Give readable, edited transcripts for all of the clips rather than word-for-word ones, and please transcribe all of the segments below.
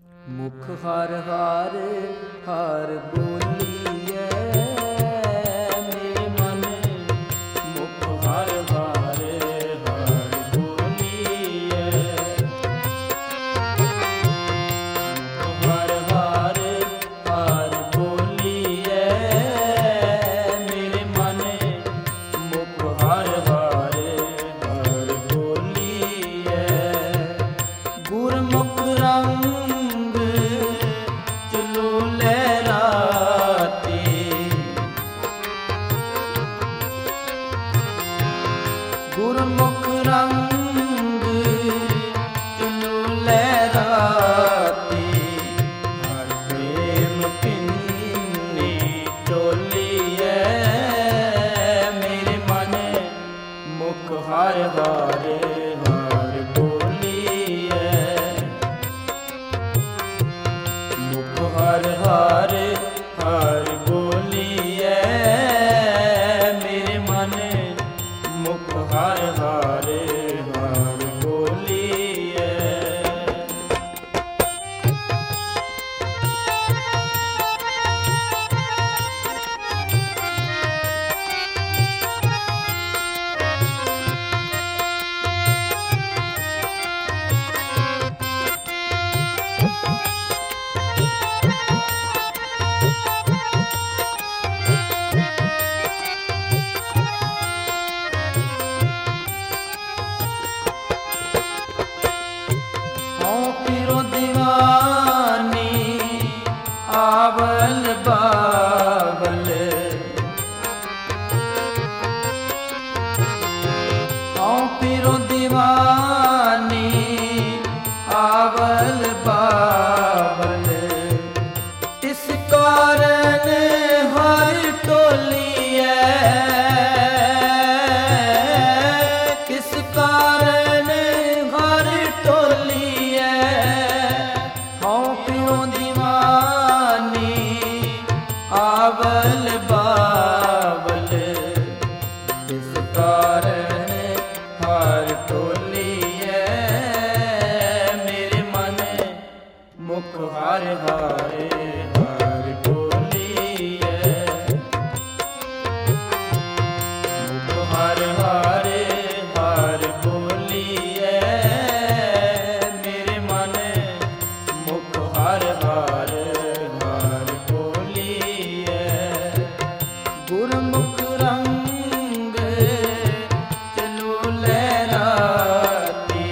मुख हर हार हार बोलिए मेरे मन। मुख हर हार हार बोलिए। मुख हर हार हार बोलिए मेरे मन। मुख हर हार हार बोलिए। गुरमुख रंग गुरमुख रंग चलू लहराती। हर प्रेम पिन्नी टोलिए मेरे मन। मुख हर हार हार बोलिए। मुख हर हार हार बोलिए मेरे मन। मुख हर हार हार बोलिए। आवल बावल हाँ पिरो दीवानी आवल बावल। इस कारण हर टोलिए। किस कारण हर टोलिए। हाँ पिरो दीवानी आवल बावल। इस कारण हार टोलिए मेरे मन। मुख हर हार हार बोलिए। मुख हर हार हार बोलिए मेरे मन। मुख हर हार हार बोलिए। गुरमुख रंग चलू लहराती।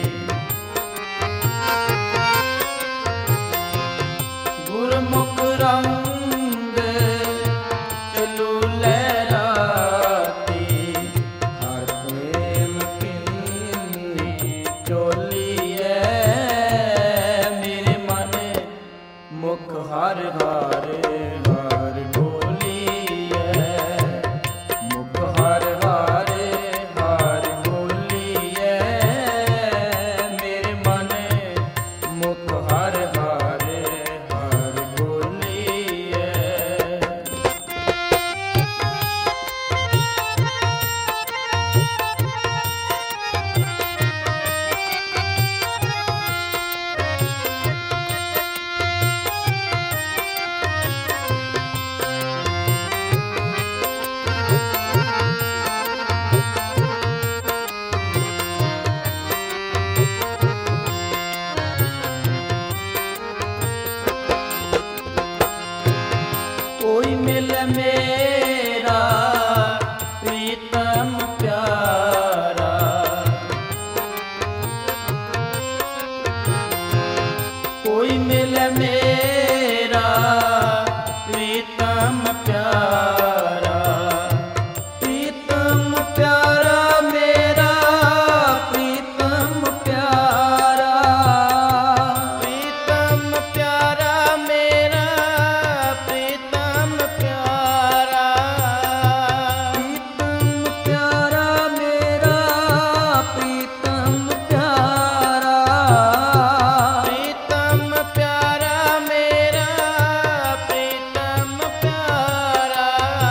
गुरमुख रंग चलू लहराती। हर प्रेम पिन्नी टोलिए मेरे मन। मुख हर हार हार बोलिए। मुख हर हार हार बोलिए मेरे मन। मुख हर हार हार बोलिए। कोई मिल मेरा प्रीतम प्यारा। कोई मिल मेरा प्रीतम प्यारा। प्रीतम प्यारा मेरा प्रीतम प्यारा। प्रीतम प्यारा मेरा प्रीतम प्यारा। प्रीतम प्यारा मेरा प्रीतम प्यारा। प्रीतम प्यारा मेरा प्रीतम प्यारा।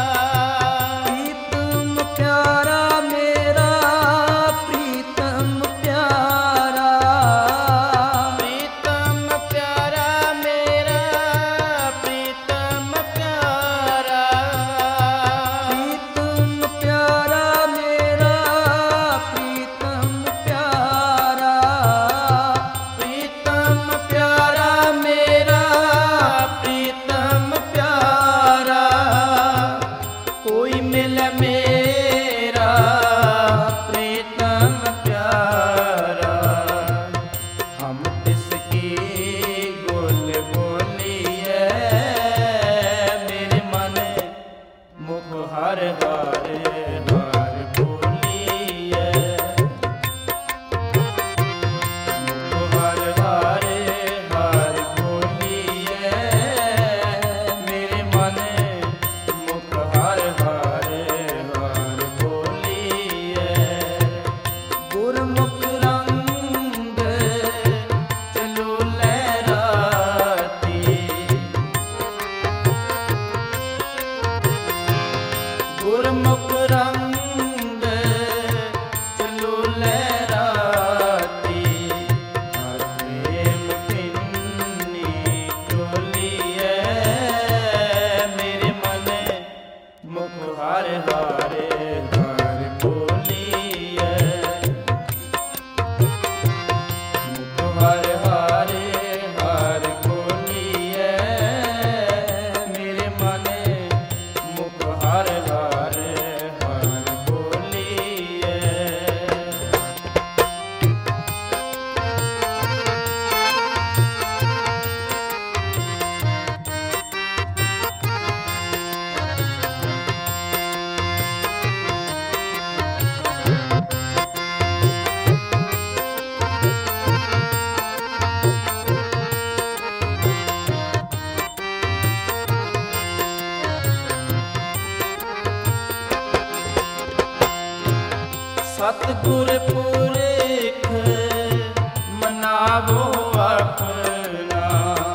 ਸਤਿਗੁਰ ਪੁਰਖ ਮਨਾਵੋ ਆਪਣਾ।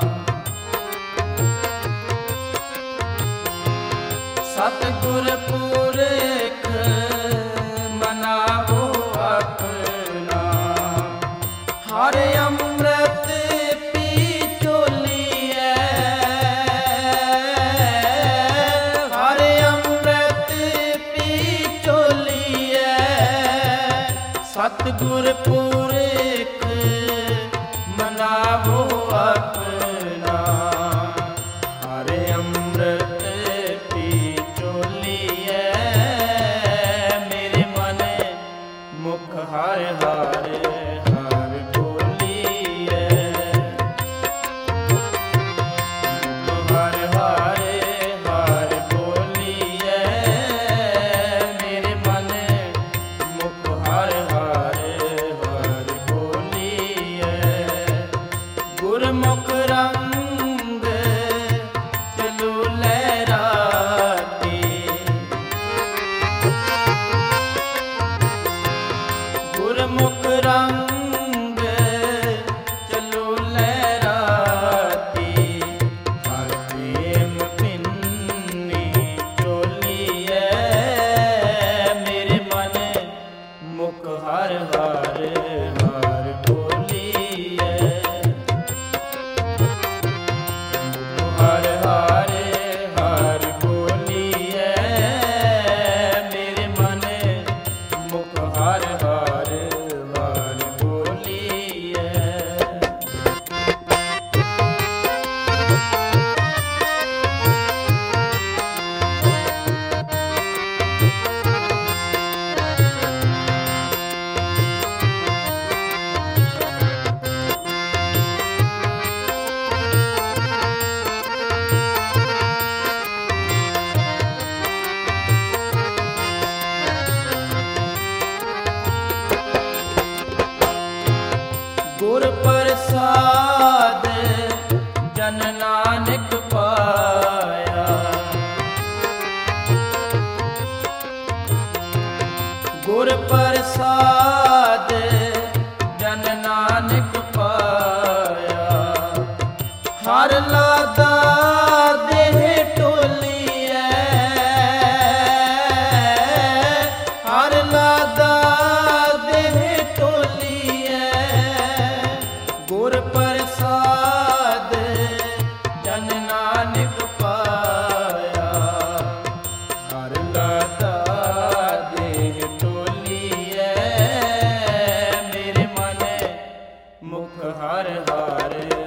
ਸਤਿਗੁਰ ਪੁਰਖ ਮਨਾਵੋ ਆਪਣਾ। ਹਰ ਅੰਮ੍ਰਿਤ ਪੀ ਚੋਲੀਐ, ਹਰ ਅੰਮ੍ਰਿਤ ਪੀ ਚੋਲੀਐ। ਸਤਿਗੁਰ ਪੁਰਖ ਮਨਾਵੋ ਆਪਣਾ। ਹਰ ਅੰਮ੍ਰਿਤ ਪੀ ਚੋਲੀਐ, ਮੇਰੇ ਮਨ ਮੁਖ ਹਰਿ ਹਰਿ ਹਰਿ ਬੋਲੀਐ। ਮੁਖ ਹਰਿ ਹਰਿ ਹਰਿ ਬੋਲੀਐ, ਮੇਰੇ ਮਨ ਮੁਖ ਹਰਿ ਹਰਿ ਹਰਿ ਬੋਲੀਐ। ਗੁਰਮੁਖ ਰੰਗ ਚਲੂ ਲਹਿਰਾਤੀ, ਗੁਰਮੁਖ ਰੰਗ ਚਲੂ ਲਹਿਰਾਤੀ। ਹਰ ਪ੍ਰੇਮ ਪਿੰਨੀ ਚੋਲੀਐ, ਮੇਰੇ ਮਨ ਮੁਖ ਹਰਿ ਹਰਿ ਹਰਿ ਬੋਲੀਐ। ਮੁਖ ਹਰਿ ਹਰਿ ਹਰਿ ਬੋਲੀਐ, ਮੇਰੇ ਮਨ ਮੁਖ ਹਰਿ ਹਰਿ ਹਰਿ ਬੋਲੀਐ। ਗੁਰ ਪ੍ਰਸਾਦ ਜਨ ਨਾਨਕ ਪਾਇਆ। ਗੁਰ ਪ੍ਰਸਾਦ ਜਨ ਨਾਨਕ ਪਾਇਆ। ਹਰ ਲਾਦਾ ਦੇਹ ਟੋਲੀਐ, ਹਰ ਲਾਦਾ ਦੇਹ ਟੋਲੀਐ। ਗੁਰ ਪ੍ਰਸਾਦ ਜਨ ਨਾਨਕ ਪਾਇਆ। ਹਰ ਲਾਦਾ ਦੇਹ ਟੋਲੀਐ, ਮੇਰੇ ਮਨ ਮੁਖ ਹਰਿ ਹਰਿ